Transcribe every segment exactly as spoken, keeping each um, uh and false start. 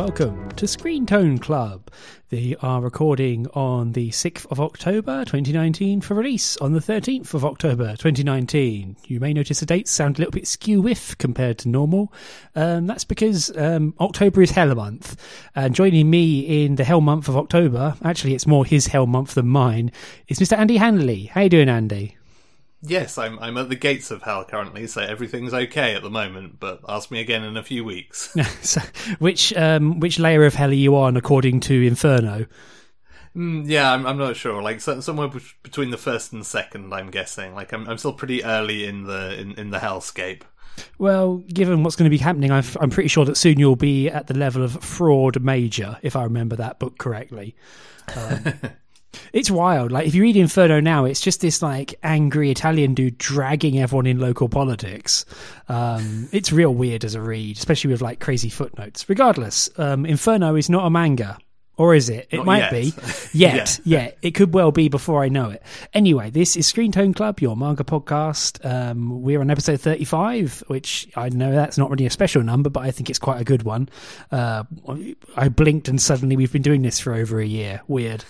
welcome to Screen Tone Club. They are recording on the sixth of October twenty nineteen for release on the thirteenth of October twenty nineteen. You may notice the dates sound a little bit skew-whiff compared to normal. Um, that's because um, October is Hell month. And joining me in the Hell month of October, actually it's more his Hell month than mine, is Mister Andy Hanley. How you doing, Andy? Yes, I'm I'm at the gates of hell currently, so everything's okay at the moment, but ask me again in a few weeks. so, which um, which layer of hell are you on according to Inferno? Mm, yeah, I'm I'm not sure. Like so, somewhere be- between the first and second, I'm guessing. Like I'm I'm still pretty early in the in, in the hellscape. Well, given what's going to be happening, I've, I'm pretty sure that soon you'll be at the level of Fraud Major, if I remember that book correctly. Um, It's wild. Like, if you read Inferno now, it's just this, like, angry Italian dude dragging everyone in local politics. Um, it's real weird as a read, especially with, like, crazy footnotes. Regardless, um, Inferno is not a manga. Or is it? It Not might yet. be. Yet. yeah. yeah. It could well be before I know it. Anyway, this is Screen Tone Club, your manga podcast. Um, we're on episode thirty-five, which I know that's not really a special number, but I think it's quite a good one. Uh, I blinked and suddenly we've been doing this for over a year. Weird.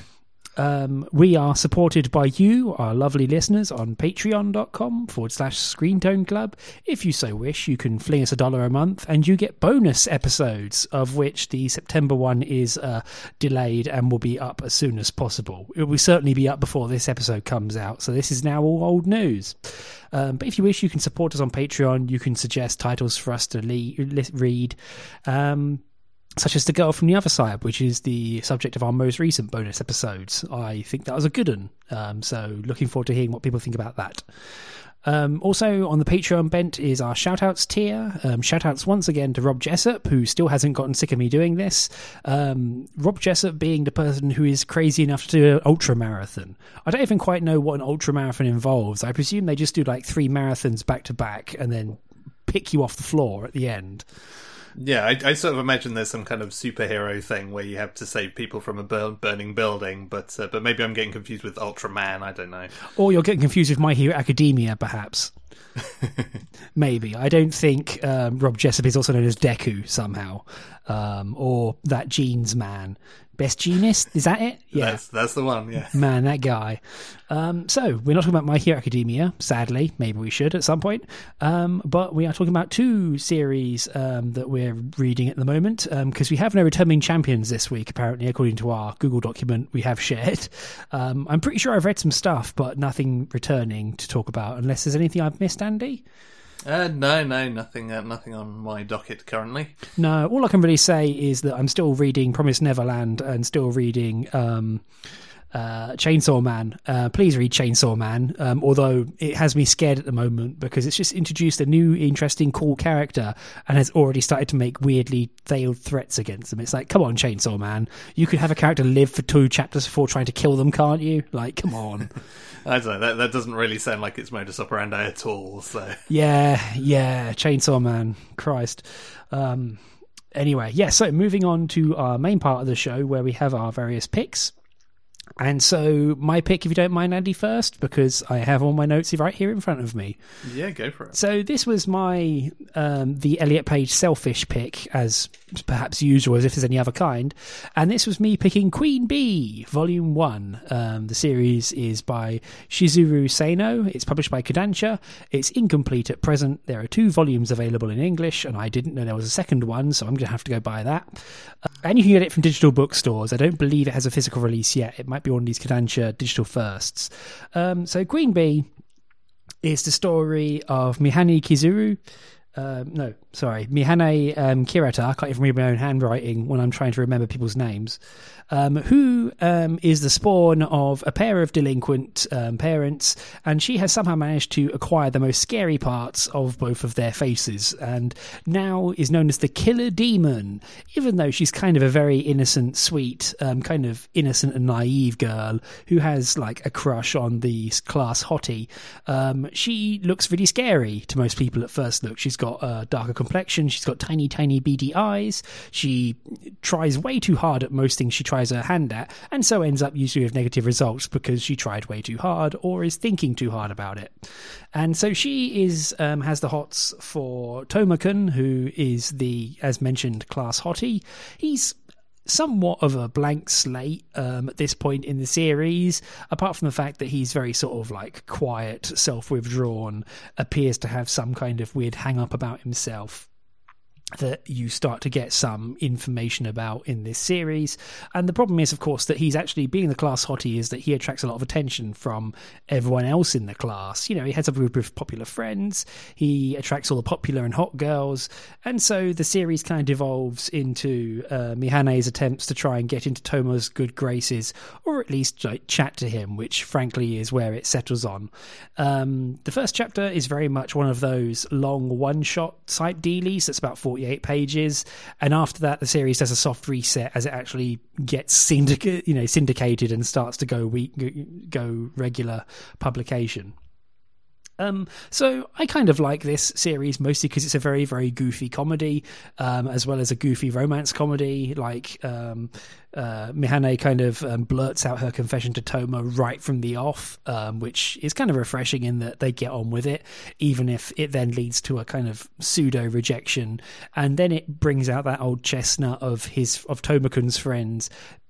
Um, we are supported by you, our lovely listeners, on patreon.com forward slash screentone club. If you so wish, you can fling us a dollar a month and you get bonus episodes, of which the September one is uh, delayed and will be up as soon as possible. It will certainly be up before this episode comes out, so this is now all old news. Um, but if you wish, you can support us on Patreon. You can suggest titles for us to le- le- read. Um... Such as The Girl from the Other Side, which is the subject of our most recent bonus episodes. I think that was a good one. Um, so looking forward to hearing what people think about that. Um, also on the Patreon bent is our shoutouts tier. Um, shoutouts once again to Rob Jessup, who still hasn't gotten sick of me doing this. Um, Rob Jessup being the person who is crazy enough to do an ultra marathon. I don't even quite know what an ultra marathon involves. I presume they just do like three marathons back to back and then pick you off the floor at the end. Yeah, I, I sort of imagine there's some kind of superhero thing where you have to save people from a bur- burning building, but uh, but maybe I'm getting confused with Ultraman, I don't know. Or you're getting confused with My Hero Academia, perhaps. Maybe. I don't think um, Rob Jessup is also known as Deku somehow, um, or that Jeans man. Best Jeanist? Is that it? Yeah. That's, that's the one, yeah. Man, that guy. Um, so, we're not talking about My Hero Academia, sadly. Maybe we should at some point. Um, but we are talking about two series um, that we're reading at the moment, because um, we have no returning champions this week, apparently, according to our Google document we have shared. Um, I'm pretty sure I've read some stuff, but nothing returning to talk about, unless there's anything I've missed, Andy? Uh, no, no, nothing uh, nothing on my docket currently. No, all I can really say is that I'm still reading Promised Neverland and still reading um, uh, Chainsaw Man. Uh, please read Chainsaw Man, um, although it has me scared at the moment because it's just introduced a new, interesting, cool character and has already started to make weirdly veiled threats against them. It's like, come on, Chainsaw Man. You could have a character live for two chapters before trying to kill them, can't you? Like, come on. I don't know, that, that doesn't really sound like it's modus operandi at all, so... Yeah, yeah, Chainsaw Man, Christ. Um, anyway, yeah, so moving on to our main part of the show where we have our various picks. And so my pick, if you don't mind, Andy, first, because I have all my notes right here in front of me. Yeah, go for it. So this was my, um, the Elliot Page selfish pick, as perhaps usual, as if there's any other kind. And this was me picking Queen Bee, Volume one. Um, the series is by Shizuru Sano. It's published by Kodansha. It's incomplete at present. There are two volumes available in English, and I didn't know there was a second one, so I'm going to have to go buy that. Uh, and you can get it from digital bookstores. I don't believe it has a physical release yet. It might be one of these Kodansha digital firsts. Um, so Queen Bee is the story of Mihane Kizuru. Um, no, sorry, Mihane um, Kirata. I can't even read my own handwriting when I'm trying to remember people's names. Um, who um, is the spawn of a pair of delinquent um, parents, and she has somehow managed to acquire the most scary parts of both of their faces, and now is known as the Killer Demon, even though she's kind of a very innocent, sweet, um, kind of innocent and naive girl who has like a crush on the class hottie. Um, she looks really scary to most people at first look. She's got uh, darker complexion. She's got tiny, tiny beady eyes. She tries way too hard at most things she tries her hand at, and so ends up usually with negative results because she tried way too hard or is thinking too hard about it. And so she is um, has the hots for Tomakun, who is the, as mentioned, class hottie. He's somewhat of a blank slate um, at this point in the series, apart from the fact that he's very sort of like quiet, self-withdrawn, appears to have some kind of weird hang-up about himself that you start to get some information about in this series. And the problem is, of course, that he's actually, being the class hottie, is that he attracts a lot of attention from everyone else in the class. You know, he has a group of popular friends, he attracts all the popular and hot girls, and so the series kind of devolves into uh, Mihane's attempts to try and get into Toma's good graces, or at least like, chat to him, which frankly is where it settles on. Um, the first chapter is very much one of those long one-shot type dealies that's about forty pages, and after that the series does a soft reset as it actually gets syndic- you know syndicated and starts to go week go regular publication. Um, so I kind of like this series mostly because it's a very, very goofy comedy, um, as well as a goofy romance comedy. Like um, uh, Mihane kind of um, blurts out her confession to Toma right from the off, um, which is kind of refreshing in that they get on with it, even if it then leads to a kind of pseudo rejection. And then it brings out that old chestnut of his of Tomakun's friends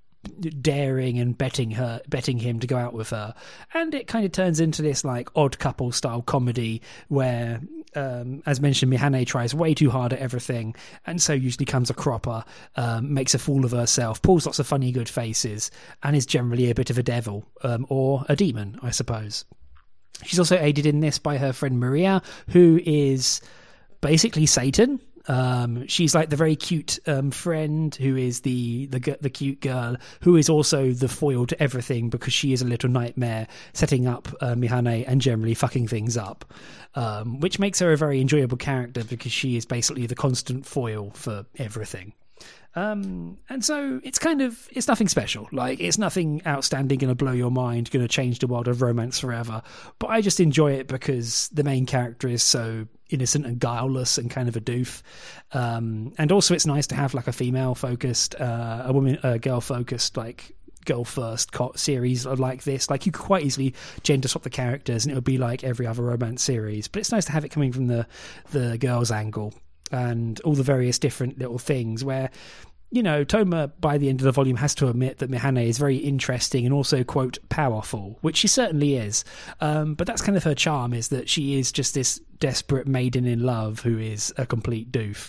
daring and betting her betting him to go out with her, and it kind of turns into this like odd couple style comedy where um as mentioned, Mihane tries way too hard at everything, and so usually comes a cropper, um, makes a fool of herself, pulls lots of funny good faces, and is generally a bit of a devil, um, or a demon, I suppose. She's also aided in this by her friend Maria, who is basically Satan. Um, she's like the very cute um, friend who is the, the the cute girl who is also the foil to everything, because she is a little nightmare, setting up uh, Mihane and generally fucking things up, um, which makes her a very enjoyable character because she is basically the constant foil for everything. Um, and so it's kind of, it's nothing special. Like, it's nothing outstanding, going to blow your mind, going to change the world of romance forever. But I just enjoy it because the main character is so innocent and guileless and kind of a doof. Um, and also it's nice to have like a female focused, uh, a woman, a girl focused, like girl first series like this. Like, you could quite easily gender swap the characters and it would be like every other romance series. But it's nice to have it coming from the, the girl's angle. And all the various different little things where, you know, Toma, by the end of the volume, has to admit that Mihane is very interesting and also, quote, powerful, which she certainly is. Um, but that's kind of her charm, is that she is just this desperate maiden in love who is a complete doof,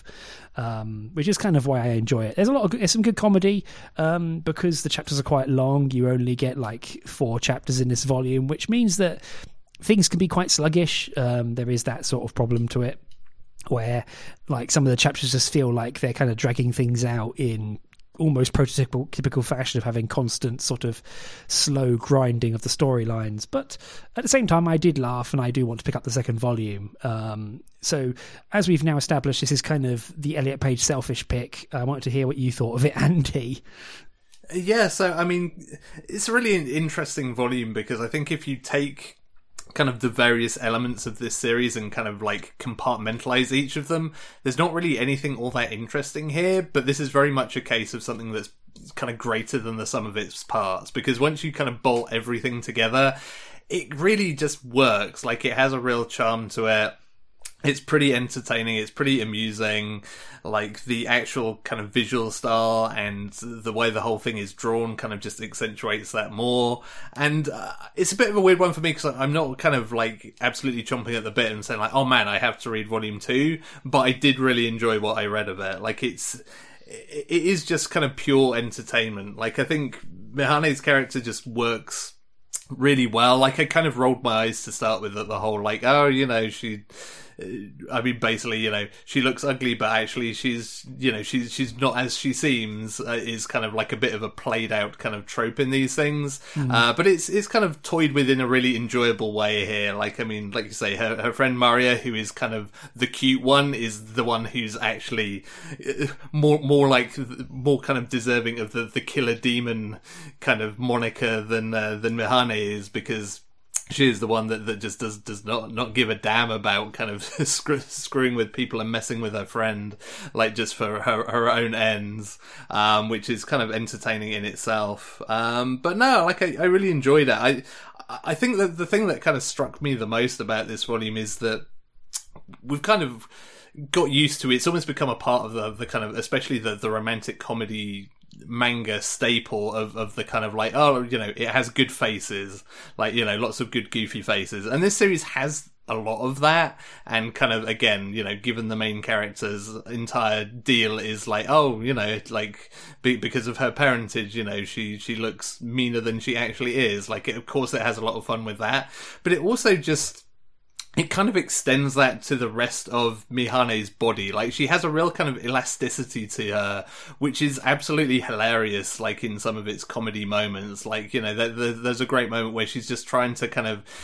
um, which is kind of why I enjoy it. There's a lot of, there's some good comedy, um, because the chapters are quite long. You only get like four chapters in this volume, which means that things can be quite sluggish. Um, there is that sort of problem to it, where like some of the chapters just feel like they're kind of dragging things out in almost prototypical typical fashion of having constant sort of slow grinding of the storylines. But at the same time, I did laugh, and I do want to pick up the second volume. Um, so as we've now established, this is kind of the Elliot Page selfish pick. I wanted to hear what you thought of it, Andy. Yeah, so I mean, it's really an interesting volume because I think if you take kind of the various elements of this series and kind of like compartmentalize each of them, there's not really anything all that interesting here, but this is very much a case of something that's kind of greater than the sum of its parts, because once you kind of bolt everything together, it really just works. Like, it has a real charm to it. It's pretty entertaining, it's pretty amusing. Like, the actual kind of visual style and the way the whole thing is drawn kind of just accentuates that more. And uh, it's a bit of a weird one for me because I'm not kind of like absolutely chomping at the bit and saying like, oh man, I have to read volume two. But I did really enjoy what I read of it. Like, it's, it is just kind of pure entertainment. Like, I think Mihane's character just works really well. Like, I kind of rolled my eyes to start with at the whole, like, oh, you know, she... I mean, basically, you know, she looks ugly, but actually she's, you know, she's she's not as she seems, uh, is kind of like a bit of a played out kind of trope in these things. Mm. Uh, but it's it's kind of toyed with in a really enjoyable way here. Like, I mean, like you say, her, her friend Maria, who is kind of the cute one, is the one who's actually more more like, more kind of deserving of the, the killer demon kind of moniker than, uh, than Mihane is, because she is the one that, that just does does not, not give a damn about kind of screw, screwing with people and messing with her friend, like just for her, her own ends, um, which is kind of entertaining in itself. Um, but no, like I, I really enjoyed it. I I think that the thing that kind of struck me the most about this volume is that we've kind of got used to it. It's almost become a part of the, the kind of, especially the, the romantic comedy manga staple of, of the kind of like, oh, you know, it has good faces, like, you know, lots of good goofy faces. And this series has a lot of that, and kind of, again, you know, given the main character's entire deal is like, oh, you know, like, be, because of her parentage, you know, she she looks meaner than she actually is. Like, it, of course it has a lot of fun with that, but it also just, it kind of extends that to the rest of Mihane's body. Like, she has a real kind of elasticity to her, which is absolutely hilarious, like, in some of its comedy moments. Like, you know, there, there, there's a great moment where she's just trying to kind of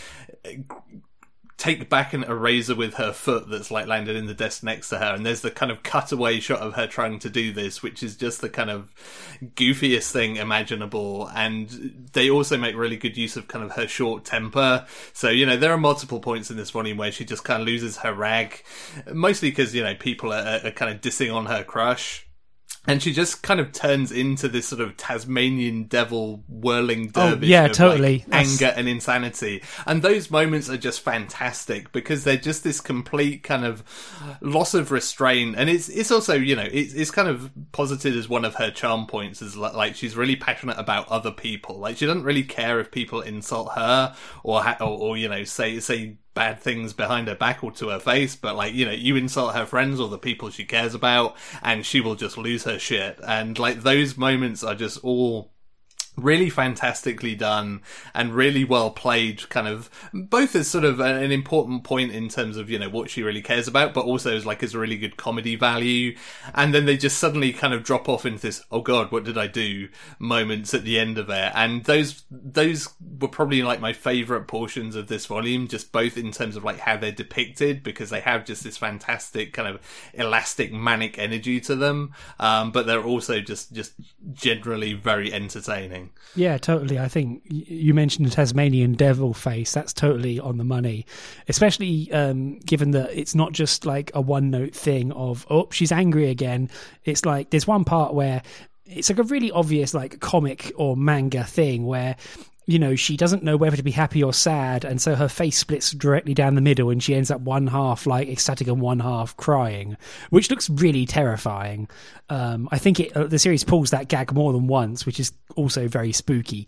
take back an eraser with her foot that's like landed in the desk next to her, and there's the kind of cutaway shot of her trying to do this, which is just the kind of goofiest thing imaginable. And they also make really good use of kind of her short temper. So, you know, there are multiple points in this volume where she just kind of loses her rag, mostly because, you know, people are, are kind of dissing on her crush. And she just kind of turns into this sort of Tasmanian devil whirling dervish oh, yeah, of totally. like anger and insanity. And those moments are just fantastic because they're just this complete kind of loss of restraint. And it's it's also, you know, it's, it's kind of posited as one of her charm points, is like she's really passionate about other people. Like, she doesn't really care if people insult her or, ha- or, or you know, say say... bad things behind her back or to her face, but like, you know, you insult her friends or the people she cares about and she will just lose her shit. And like, those moments are just all really fantastically done and really well played, kind of both as sort of an important point in terms of, you know, what she really cares about, but also as like as a really good comedy value. And then they just suddenly kind of drop off into this, oh god, what did I do moments at the end of it. And those those were probably like my favourite portions of this volume, just both in terms of like how they're depicted, because they have just this fantastic kind of elastic manic energy to them, um, but they're also just just generally very entertaining. Yeah, totally. I think you mentioned the Tasmanian devil face. That's totally on the money, especially um, given that it's not just like a one note thing of, oh, she's angry again. It's like there's one part where it's like a really obvious like comic or manga thing where, you know, she doesn't know whether to be happy or sad, and so her face splits directly down the middle and she ends up one half like ecstatic and one half crying, which looks really terrifying. Um, I think it, uh, the series pulls that gag more than once, which is also very spooky.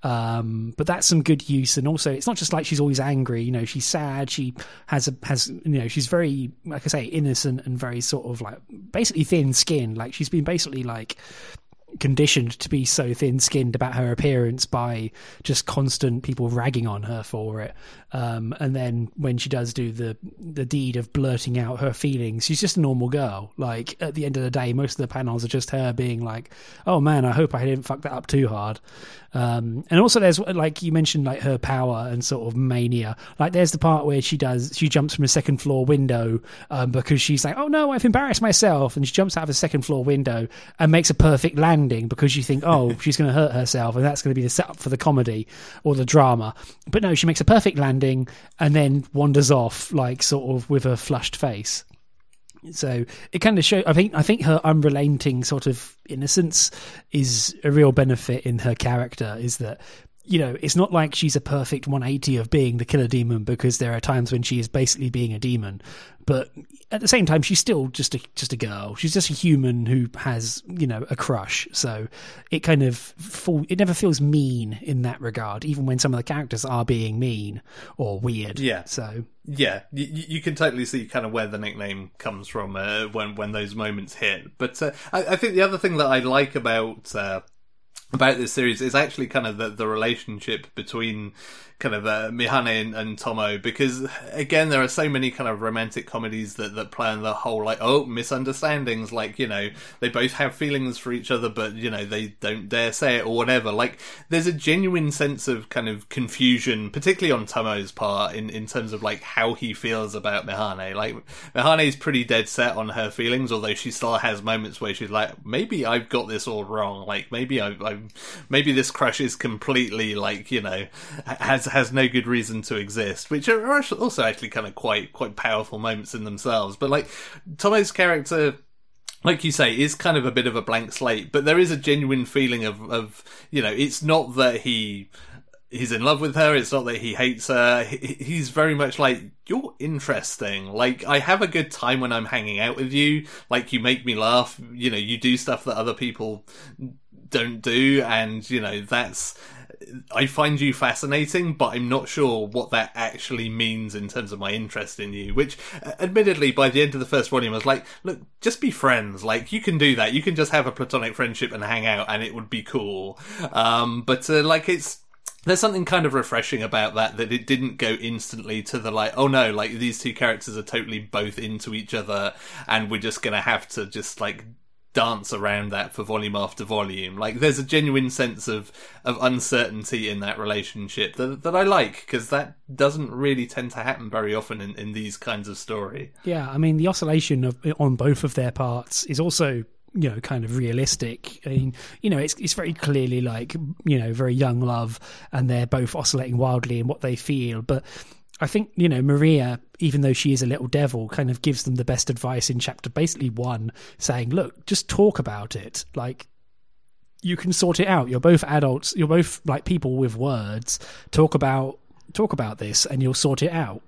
Um, but that's some good use, and also it's not just like she's always angry. You know, she's sad. She has a has you know she's very, like I say, innocent and very sort of like basically thin skinned. Like, she's been basically like conditioned to be so thin-skinned about her appearance by just constant people ragging on her for it, um, and then when she does do the the deed of blurting out her feelings, she's just a normal girl. Like, at the end of the day, most of the panels are just her being like, oh man, I hope I didn't fuck that up too hard. Um, and also there's, like you mentioned, like her power and sort of mania. Like, there's the part where she does she jumps from a second floor window um, because she's like, oh no, I've embarrassed myself, and she jumps out of a second floor window and makes a perfect landing because you think, oh, she's going to hurt herself and that's going to be the setup for the comedy or the drama. But no, she makes a perfect landing and then wanders off, like, sort of with a flushed face. So it kind of shows, I think, I think her unrelenting sort of innocence is a real benefit in her character, is that, you know, it's not like she's a perfect one eighty of being the killer demon, because there are times when she is basically being a demon. But at the same time, she's still just a just a girl. She's just a human who has, you know, a crush. So it kind of fall, it never feels mean in that regard, even when some of the characters are being mean or weird. Yeah. So yeah, you, you can totally see kind of where the nickname comes from uh, when when those moments hit. But uh, I, I think the other thing that I like about uh, about this series is actually kind of the, the relationship between kind of uh, Mihane and, and Tomo, because again, there are so many kind of romantic comedies that, that play on the whole, like, oh, misunderstandings, like, you know, they both have feelings for each other, but, you know, they don't dare say it or whatever. Like, there's a genuine sense of kind of confusion, particularly on Tomo's part, in, in terms of like how he feels about Mihane. Like, Mihane's pretty dead set on her feelings, although she still has moments where she's like, maybe I've got this all wrong, like maybe I've, I've maybe this crush is completely like, you know, has has no good reason to exist, which are also actually kind of quite quite powerful moments in themselves. But like Tomo's character, like you say, is kind of a bit of a blank slate, but there is a genuine feeling of, of you know, it's not that he he's in love with her, it's not that he hates her. He, he's very much like, you're interesting. Like, I have a good time when I'm hanging out with you. Like, you make me laugh. You know, you do stuff that other people don't do, and, you know, that's... I find you fascinating, but I'm not sure what that actually means in terms of my interest in you, which, admittedly, by the end of the first volume, I was like, look, just be friends. Like, you can do that. You can just have a platonic friendship and hang out, and it would be cool. Um, but, uh, like, it's... There's something kind of refreshing about that, that it didn't go instantly to the like, oh no, like these two characters are totally both into each other and we're just going to have to just like dance around that for volume after volume. Like there's a genuine sense of, of uncertainty in that relationship that, that I like, because that doesn't really tend to happen very often in, in these kinds of story. Yeah, I mean, the oscillation of on both of their parts is also, you know, kind of realistic. I mean, you know, it's it's very clearly like, you know, very young love, and they're both oscillating wildly in what they feel. But I think, you know, Maria, even though she is a little devil, kind of gives them the best advice in chapter basically one, saying, look, just talk about it. Like, you can sort it out. You're both adults. You're both like people with words. Talk about talk about this and you'll sort it out.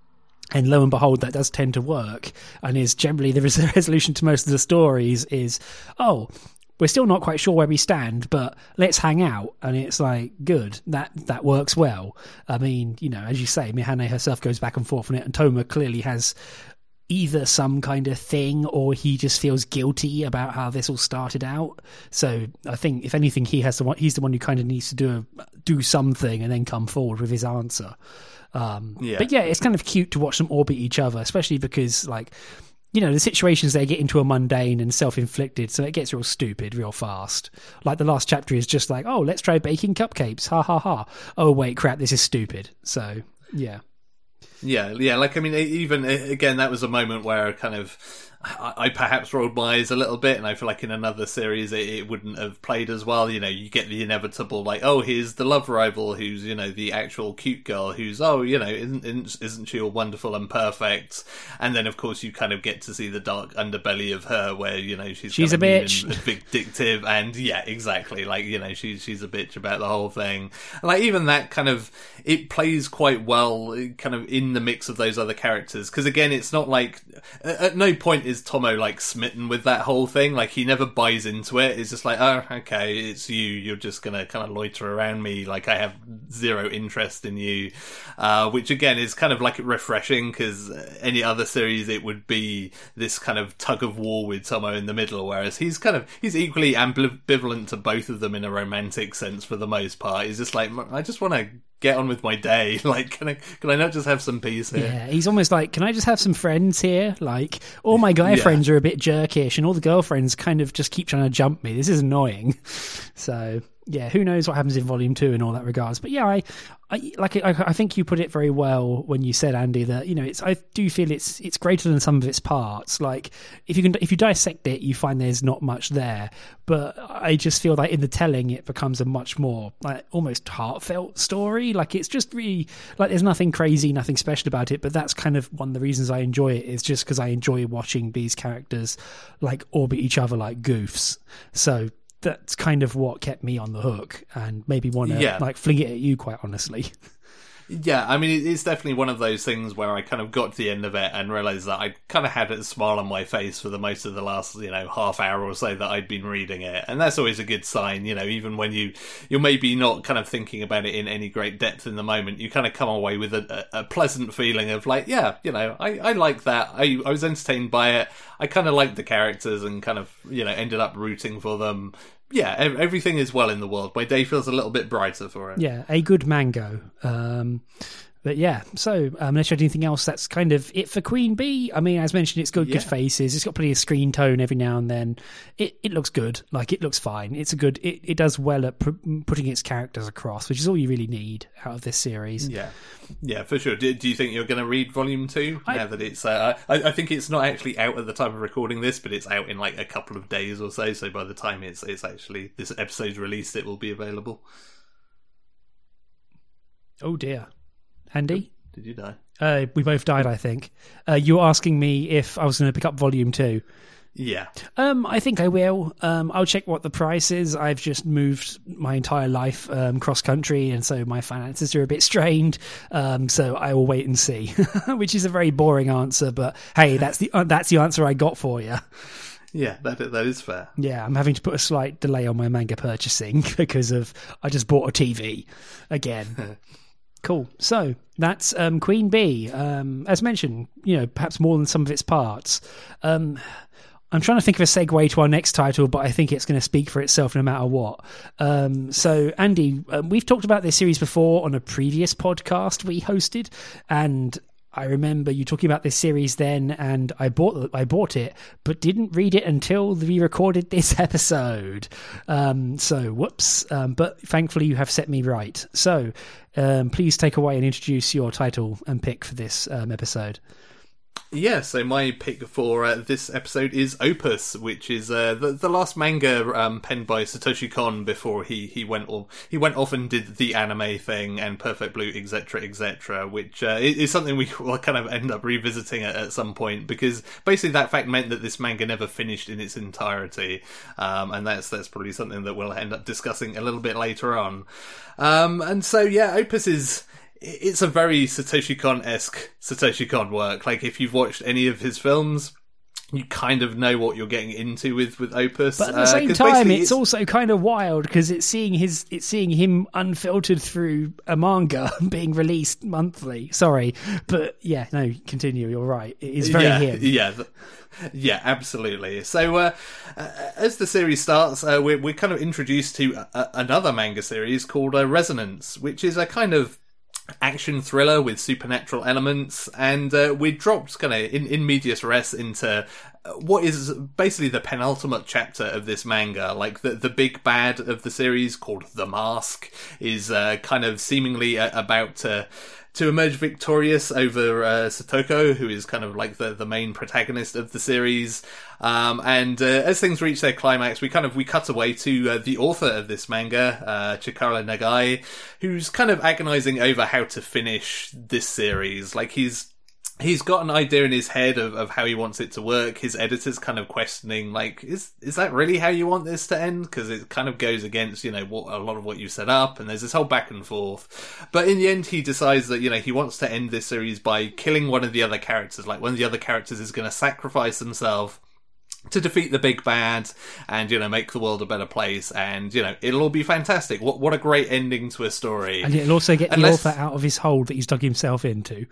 And lo and behold, that does tend to work, and is generally the resolution to most of the stories is, oh, we're still not quite sure where we stand, but let's hang out. And it's like, good, that that works well. I mean, you know, as you say, Mihane herself goes back and forth on it, and Toma clearly has either some kind of thing, or he just feels guilty about how this all started out. So I think, if anything, he has the one, he's the one who kind of needs to do a, do something and then come forward with his answer. Um, yeah. But yeah, it's kind of cute to watch them orbit each other, especially because, like, you know, the situations they get into are mundane and self-inflicted, so it gets real stupid real fast. Like the last chapter is just like, oh, let's try baking cupcakes, ha ha ha. Oh wait, crap, this is stupid. So yeah. Yeah, yeah, like, I mean, even, again, that was a moment where kind of, I, I perhaps rolled my eyes a little bit, and I feel like in another series it, it wouldn't have played as well. You know, you get the inevitable, like, oh, here's the love rival who's, you know, the actual cute girl who's, oh, you know, isn't, isn't, isn't she all wonderful and perfect? And then, of course, you kind of get to see the dark underbelly of her, where, you know, she's, she's a bitch, and vindictive, and yeah, exactly, like, you know, she's, she's a bitch about the whole thing. And, like, even that kind of, it plays quite well, kind of in the mix of those other characters, because again, it's not like, at no point is Tomo like smitten with that whole thing. Like, he never buys into it. It's just like, oh, okay, it's you, you're just gonna kind of loiter around me, like I have zero interest in you, uh, which again is kind of like refreshing, because any other series it would be this kind of tug of war with Tomo in the middle, whereas he's kind of, he's equally ambivalent to both of them in a romantic sense for the most part. He's just like, I just want to get on with my day. Like, can I can I not just have some peace here? Yeah, he's almost like, can I just have some friends here? Like, all my guy yeah. friends are a bit jerkish, and all the girlfriends kind of just keep trying to jump me. This is annoying. So yeah, who knows what happens in volume two in all that regards. But yeah, I, I like I, I think you put it very well when you said, Andy, that, you know, it's, I do feel it's it's greater than some of its parts. Like, if you can if you dissect it, you find there's not much there. But I just feel like in the telling, it becomes a much more like almost heartfelt story. Like, it's just really like, there's nothing crazy, nothing special about it. But that's kind of one of the reasons I enjoy it, is just because I enjoy watching these characters like orbit each other like goofs. So that's kind of what kept me on the hook, and maybe want to yeah. like fling it at you, quite honestly. Yeah, I mean, it's definitely one of those things where I kind of got to the end of it and realised that I kind of had a smile on my face for the most of the last, you know, half hour or so that I'd been reading it. And that's always a good sign, you know, even when you, you're maybe not kind of thinking about it in any great depth in the moment, you kind of come away with a, a, a pleasant feeling of like, yeah, you know, I, I like that. I, I was entertained by it. I kind of liked the characters and kind of, you know, ended up rooting for them. Yeah, everything is well in the world. My day feels a little bit brighter for it. Yeah, a good mango. Um, But yeah, so um, unless you had anything else, that's kind of it for Queen Bee. I mean, as mentioned, it's got Yeah. good faces. It's got plenty of screen tone every now and then. It it looks good. Like, it looks fine. It's a good. It, it does well at pr- putting its characters across, which is all you really need out of this series. Yeah, yeah, for sure. Do, do you think you're going to read Volume Two I- now that it's? Uh, I, I think it's not actually out at the time of recording this, but it's out in like a couple of days or so. So by the time it's it's actually this episode's released, it will be available. Oh dear, Andy. Did you die? Uh, we both died, I think. Uh, you were asking me if I was going to pick up Volume Two. Yeah. Um, I think I will. Um, I'll check what the price is. I've just moved my entire life um, cross country, and so my finances are a bit strained. Um, so I will wait and see, which is a very boring answer. But hey, that's the uh, that's the answer I got for you. Yeah, that that is fair. Yeah, I'm having to put a slight delay on my manga purchasing because of I just bought a T V again. Cool. So that's um, Queen Bee. Um, as mentioned, you know, perhaps more than some of its parts. Um, I'm trying to think of a segue to our next title, but I think it's going to speak for itself no matter what. Um, so, Andy, um, we've talked about this series before on a previous podcast we hosted, and I remember you talking about this series then, and I bought I bought it, but didn't read it until we recorded this episode. Um, so, whoops. Um, but thankfully, you have set me right. So, um, please take away and introduce your title and pick for this um, episode. Yeah, so my pick for uh, this episode is Opus, which is uh, the the last manga um, penned by Satoshi Kon before he he went off he went off and did the anime thing and Perfect Blue, et cetera, et cetera. Which uh, is something we will kind of end up revisiting at, at some point, because basically that fact meant that this manga never finished in its entirety, um, and that's that's probably something that we'll end up discussing a little bit later on. Um, and so yeah, Opus is. It's a very Satoshi Kon-esque Satoshi Kon work. Like, if you've watched any of his films, you kind of know what you're getting into with, with Opus. But at the uh, same time, it's, it's also kind of wild because it's seeing his it's seeing him unfiltered through a manga being released monthly. Sorry, but yeah, no, continue. You're right. It is very yeah, him. Yeah. Th- Yeah, absolutely. So, uh, uh, as the series starts, uh, we're, we're kind of introduced to a- a- another manga series called uh, Resonance, which is a kind of action thriller with supernatural elements, and uh, we dropped kind of in, in medias res into what is basically the penultimate chapter of this manga. Like, the the big bad of the series, called The Mask, is uh, kind of seemingly uh, about to to emerge victorious over uh, Satoko, who is kind of like the, the main protagonist of the series. Um, and uh, as things reach their climax, we kind of we cut away to uh, the author of this manga, uh, Chikara Nagai, who's kind of agonizing over how to finish this series. Like, he's He's got an idea in his head of, of how he wants it to work. His editor's kind of questioning, like, is is that really how you want this to end? Because it kind of goes against, you know, what, a lot of what you set up, and there's this whole back and forth. But in the end, he decides that, you know, he wants to end this series by killing one of the other characters. Like, one of the other characters is going to sacrifice himself to defeat the big bad and, you know, make the world a better place, and, you know, it'll all be fantastic. What what a great ending to a story. And it'll also get Unless... the author out of his hole that he's dug himself into.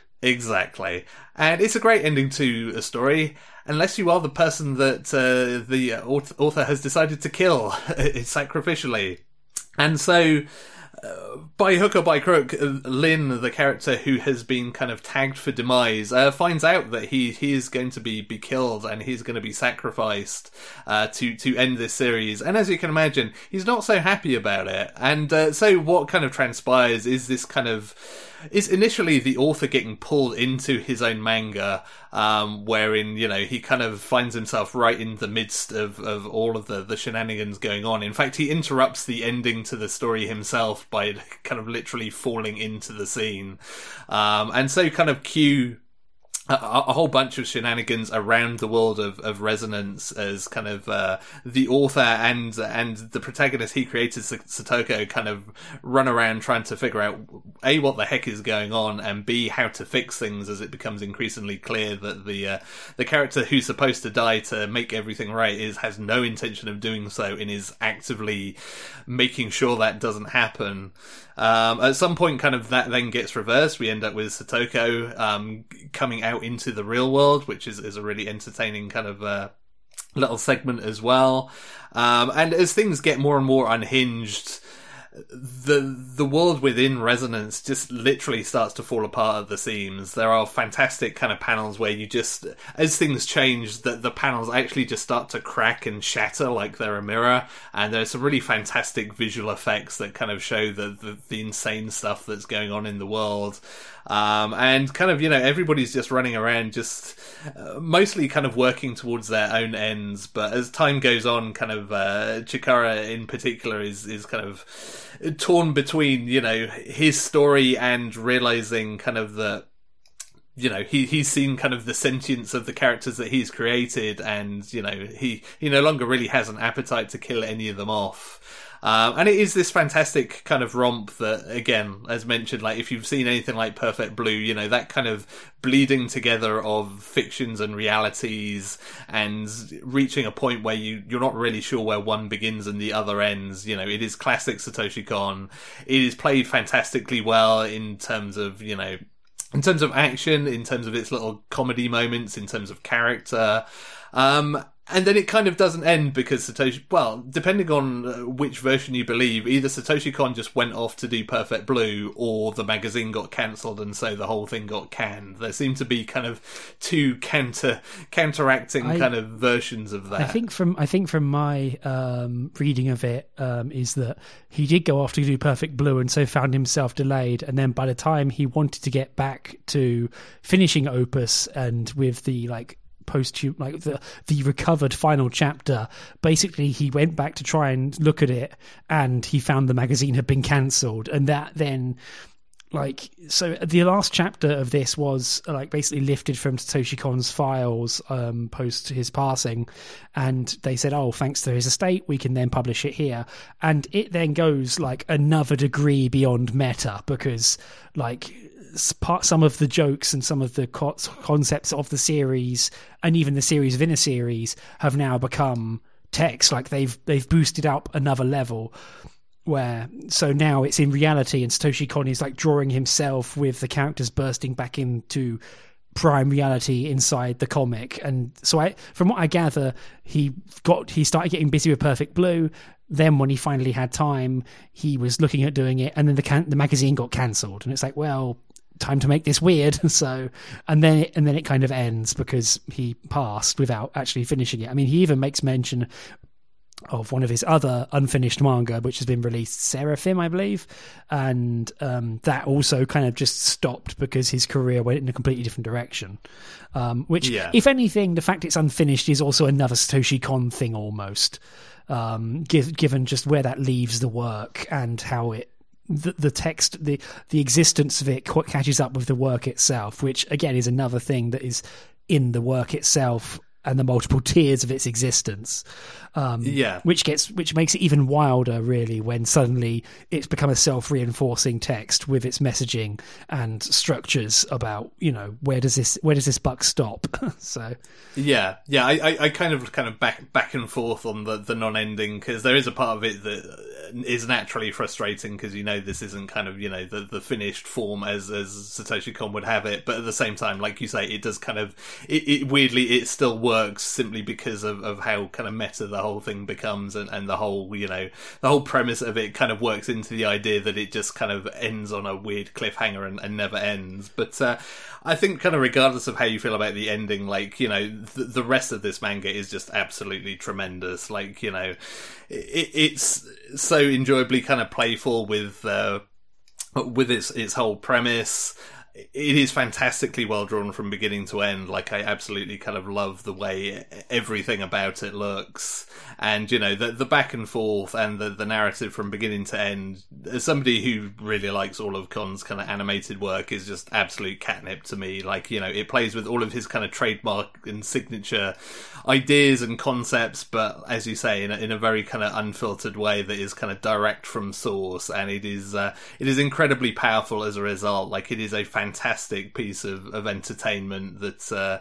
Exactly. And it's a great ending to a story, unless you are the person that uh, the author has decided to kill sacrificially. And so, uh, by hook or by crook, Lin, the character who has been kind of tagged for demise, uh, finds out that he, he is going to be, be killed, and he's going to be sacrificed uh, to, to end this series. And as you can imagine, he's not so happy about it. And uh, so what kind of transpires is this kind of... is initially the author getting pulled into his own manga, um, wherein, you know, he kind of finds himself right in the midst of, of all of the, the shenanigans going on. In fact, he interrupts the ending to the story himself by kind of literally falling into the scene. Um, and so kind of cue a, a whole bunch of shenanigans around the world of, of Resonance as kind of uh, the author and and the protagonist he created, Satoko, kind of run around trying to figure out, A, what the heck is going on, and B, how to fix things, as it becomes increasingly clear that the uh, the character who's supposed to die to make everything right is has no intention of doing so and is actively making sure that doesn't happen. Um, at some point, kind of that then gets reversed. We end up with Satoko um, coming out into the real world, which is, is a really entertaining kind of uh, little segment as well. Um, and as things get more and more unhinged, the the world within Resonance just literally starts to fall apart at the seams. There are fantastic kind of panels where you just, as things change, that the panels actually just start to crack and shatter like they're a mirror, and there's some really fantastic visual effects that kind of show the, the, the insane stuff that's going on in the world. Um, and kind of, you know, everybody's just running around, just uh, mostly kind of working towards their own ends. But as time goes on, kind of, uh, Chikara in particular is, is kind of torn between, you know, his story and realizing kind of that, you know, he, he's seen kind of the sentience of the characters that he's created, and, you know, he, he no longer really has an appetite to kill any of them off. Um, and it is this fantastic kind of romp that, again, as mentioned, like if you've seen anything like Perfect Blue, you know, that kind of bleeding together of fictions and realities and reaching a point where you, you're not really sure where one begins and the other ends. You know, it is classic Satoshi Kon. It is played fantastically well in terms of, you know, in terms of action, in terms of its little comedy moments, in terms of character. Um, and then it kind of doesn't end because Satoshi, well, depending on which version you believe, either Satoshi Kon just went off to do Perfect Blue or the magazine got cancelled and so the whole thing got canned. There seem to be kind of two counter counteracting I, kind of versions of that. I think from I think from my um, reading of it um, is that he did go off to do Perfect Blue and so found himself delayed, and then by the time he wanted to get back to finishing Opus and with the like post like the the recovered final chapter, basically he went back to try and look at it and he found the magazine had been cancelled, and that then like so the last chapter of this was like basically lifted from Satoshi Kon's files um post his passing, and they said, oh, thanks to his estate we can then publish it here, and it then goes like another degree beyond meta because like some of the jokes and some of the concepts of the series and even the series within a series have now become text. Like they've they've boosted up another level where so now it's in reality, and Satoshi Kon is like drawing himself with the characters bursting back into prime reality inside the comic. And so I from what I gather, he got he started getting busy with Perfect Blue. Then when he finally had time, he was looking at doing it, and then the can- the magazine got cancelled, and it's like, well, time to make this weird. So and then it, and then it kind of ends because he passed without actually finishing it. I mean, he even makes mention of one of his other unfinished manga which has been released, Seraphim, I believe, and um that also kind of just stopped because his career went in a completely different direction, um which yeah. If anything, the fact it's unfinished is also another Satoshi Kon thing almost, um give, given just where that leaves the work and how it The, the text, the the existence of it catches up with the work itself, which again is another thing that is in the work itself and the multiple tiers of its existence. Um, yeah, which gets which makes it even wilder, really, when suddenly it's become a self-reinforcing text with its messaging and structures about, you know, where does this where does this buck stop? So yeah, yeah, I, I, I kind of kind of back back and forth on the the non-ending, because there is a part of it that is naturally frustrating because, you know, this isn't kind of, you know, the, the finished form as as Satoshi Kon would have it, but at the same time, like you say, it does kind of it, it weirdly it still works simply because of, of how kind of meta the whole thing becomes, and, and the whole, you know, the whole premise of it kind of works into the idea that it just kind of ends on a weird cliffhanger and, and never ends. But uh, I think kind of regardless of how you feel about the ending, like, you know, the, the rest of this manga is just absolutely tremendous. Like, you know, it, it's so enjoyably kind of playful with uh, with its its whole premise. It is fantastically well drawn from beginning to end. Like, I absolutely kind of love the way everything about it looks. And, you know, the the back and forth and the, the narrative from beginning to end, as somebody who really likes all of Kon's kind of animated work, is just absolute catnip to me. Like, you know, it plays with all of his kind of trademark and signature ideas and concepts, but as you say, in a, in a very kind of unfiltered way that is kind of direct from source. And it is, uh, it is incredibly powerful as a result. Like, it is a fantastic fantastic piece of, of entertainment that uh,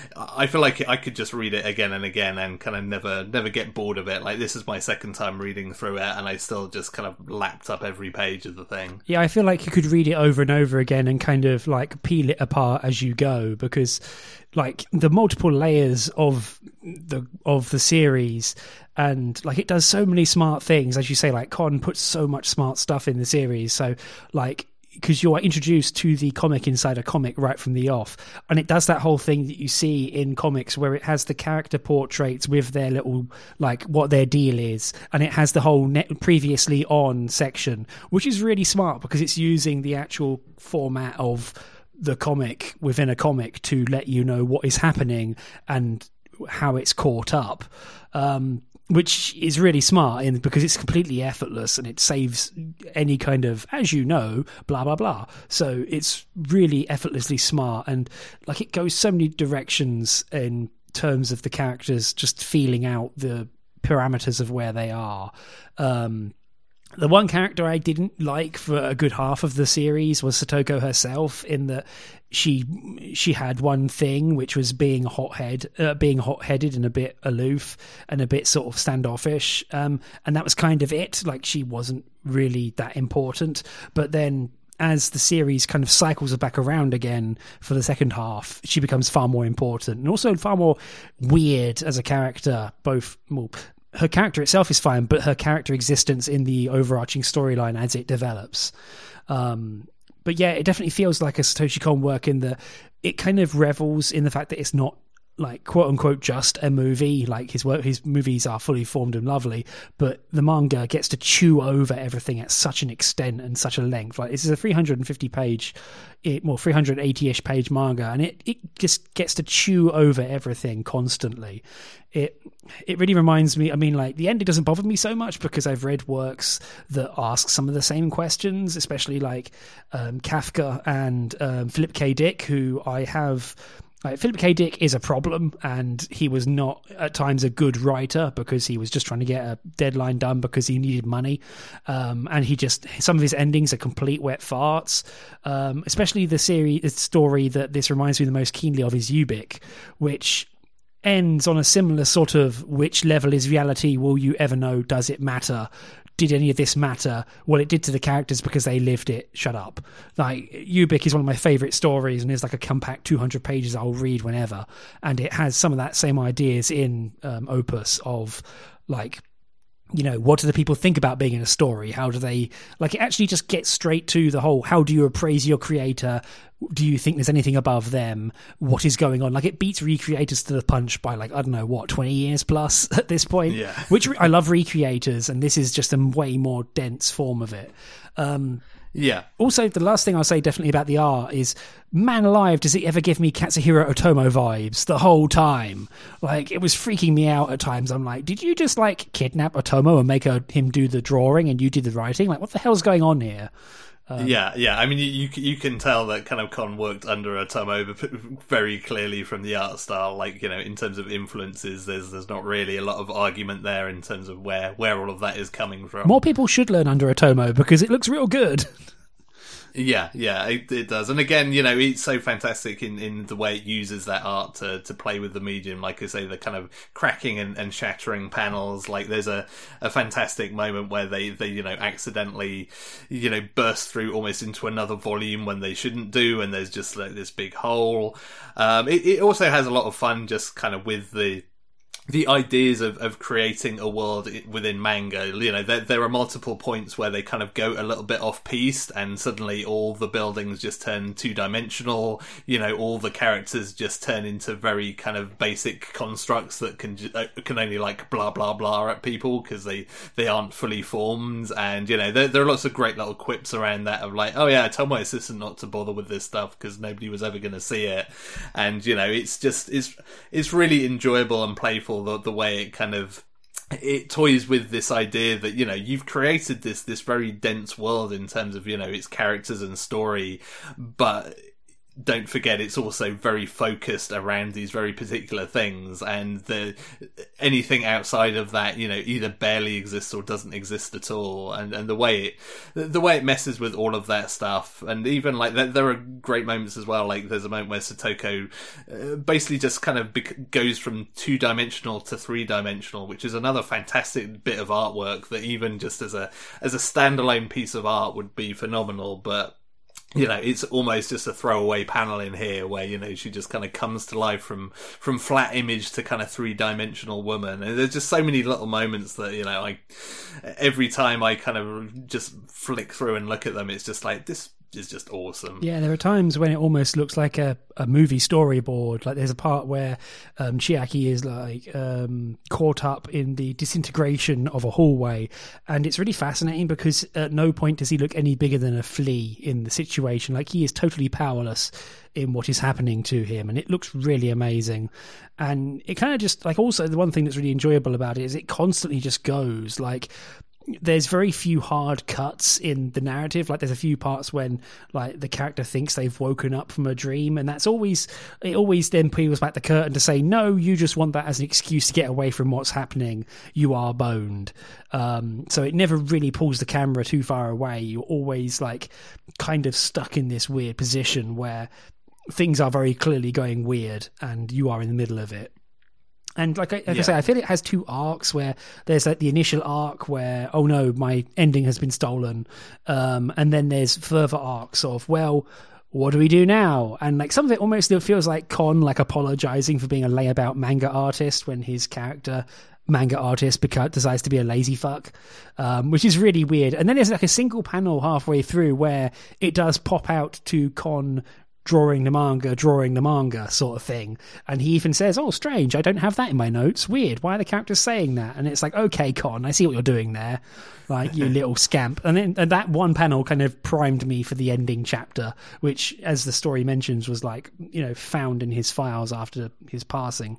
I feel like I could just read it again and again and kind of never never get bored of it. Like, this is my second time reading through it, and I still just kind of lapped up every page of the thing. Yeah, I feel like you could read it over and over again and kind of like peel it apart as you go, because like the multiple layers of the of the series, and like it does so many smart things, as you say. Like, Con puts so much smart stuff in the series, so like, because you're introduced to the comic inside a comic right from the off, and it does that whole thing that you see in comics where it has the character portraits with their little, like, what their deal is, and it has the whole net previously on section, which is really smart because it's using the actual format of the comic within a comic to let you know what is happening and how it's caught up, um, which is really smart in, because it's completely effortless and it saves any kind of, as you know, blah, blah, blah. So it's really effortlessly smart, and like it goes so many directions in terms of the characters just feeling out the parameters of where they are. Um, The one character I didn't like for a good half of the series was Satoko herself, in that she she had one thing, which was being hothead, uh, being hot-headed and a bit aloof and a bit sort of standoffish, um, and that was kind of it. Like, she wasn't really that important. But then, as the series kind of cycles back around again for the second half, she becomes far more important and also far more weird as a character. Both, well, her character itself is fine, but her character existence in the overarching storyline as it develops. Um, but yeah, it definitely feels like a Satoshi Kon work in the, it kind of revels in the fact that it's not like quote unquote just a movie. Like, his work, his movies are fully formed and lovely, but the manga gets to chew over everything at such an extent and such a length. Like, this is a three hundred fifty page, it, well, three hundred eighty-ish page manga, and it, it just gets to chew over everything constantly. It it really reminds me, I mean, like, the ending doesn't bother me so much because I've read works that ask some of the same questions, especially like um, Kafka and um, Philip K. Dick, who I have... Like, Philip K. Dick is a problem, and he was not at times a good writer because he was just trying to get a deadline done because he needed money. Um, and he just, some of his endings are complete wet farts. Um, especially the series, the story that this reminds me the most keenly of is Ubik, which ends on a similar sort of, which level is reality? Will you ever know? Does it matter? Did any of this matter? Well, it did to the characters because they lived it. Shut up. Like, Ubik is one of my favourite stories, and it's like a compact two hundred pages I'll read whenever. And it has some of that same ideas in um, Opus of, like, you know, what do the people think about being in a story? How do they, like, it actually just gets straight to the whole, how do you appraise your creator? Do you think there's anything above them? What is going on? Like, it beats Recreators to the punch by, like, I don't know, what, twenty years plus at this point? Yeah. Which, I love Recreators, and this is just a way more dense form of it. Um, yeah. Also, the last thing I'll say definitely about the art is, man alive, does it ever give me Katsuhiro Otomo vibes the whole time? Like, it was freaking me out at times. I'm like, did you just, like, kidnap Otomo and make her, him do the drawing and you do the writing? Like, what the hell's going on here? Um, yeah, yeah. I mean, you, you you can tell that kind of Kon worked under Otomo very clearly from the art style. Like, you know, in terms of influences, there's there's not really a lot of argument there in terms of where, where all of that is coming from. More people should learn under Otomo because it looks real good. Yeah, yeah, it, it does. And again, you know, it's so fantastic in, in the way it uses that art to, to play with the medium. Like I say, the kind of cracking and, and shattering panels. Like, there's a, a fantastic moment where they, they, you know, accidentally, you know, burst through almost into another volume when they shouldn't do, and there's just like this big hole. Um, it, it also has a lot of fun just kind of with the the ideas of, of creating a world within manga. You know, there, there are multiple points where they kind of go a little bit off-piste, and suddenly all the buildings just turn two-dimensional. You know, all the characters just turn into very kind of basic constructs that can uh, can only, like, blah blah blah at people because they they aren't fully formed. And, you know, there, there are lots of great little quips around that of like, oh yeah, I told my assistant not to bother with this stuff because nobody was ever going to see it. And, you know, it's just it's it's really enjoyable and playful. The, the way it kind of it toys with this idea that, you know, you've created this this very dense world in terms of, you know, its characters and story, but don't forget it's also very focused around these very particular things, and the anything outside of that, you know, either barely exists or doesn't exist at all. And and the way it the way it messes with all of that stuff, and even like there, there are great moments as well. Like there's a moment where Satoko uh, basically just kind of bec- goes from two dimensional to three dimensional, which is another fantastic bit of artwork that even just as a as a standalone piece of art would be phenomenal, but. You know, it's almost just a throwaway panel in here where, you know, she just kind of comes to life from, from flat image to kind of three-dimensional woman. And there's just so many little moments that, you know, I, every time I kind of just flick through and look at them, it's just like, this is just awesome. Yeah, there are times when it almost looks like a, a movie storyboard. Like there's a part where um, Chiaki is like um, caught up in the disintegration of a hallway, and it's really fascinating because at no point does he look any bigger than a flea in the situation. Like he is totally powerless in what is happening to him, and it looks really amazing. And it kind of just like, also the one thing that's really enjoyable about it is it constantly just goes like, there's very few hard cuts in the narrative. Like there's a few parts when like the character thinks they've woken up from a dream, and that's always it always then peels back the curtain to say, no, you just want that as an excuse to get away from what's happening. You are boned. Um, so it never really pulls the camera too far away. You're always like kind of stuck in this weird position where things are very clearly going weird and you are in the middle of it. And like, I, like yeah. I say, I feel it has two arcs where there's like the initial arc where, oh no, my ending has been stolen. Um, and then there's further arcs of, well, what do we do now? And like some of it almost feels like Kon like apologizing for being a layabout manga artist when his character manga artist beca- decides to be a lazy fuck, um, which is really weird. And then there's like a single panel halfway through where it does pop out to Kon drawing the manga, drawing the manga sort of thing. And he even says, oh, strange, I don't have that in my notes. Weird. Why are the characters saying that? And it's like, okay, Kon, I see what you're doing there. Like, you little scamp. And then and that one panel kind of primed me for the ending chapter, which, as the story mentions, was like, you know, found in his files after his passing.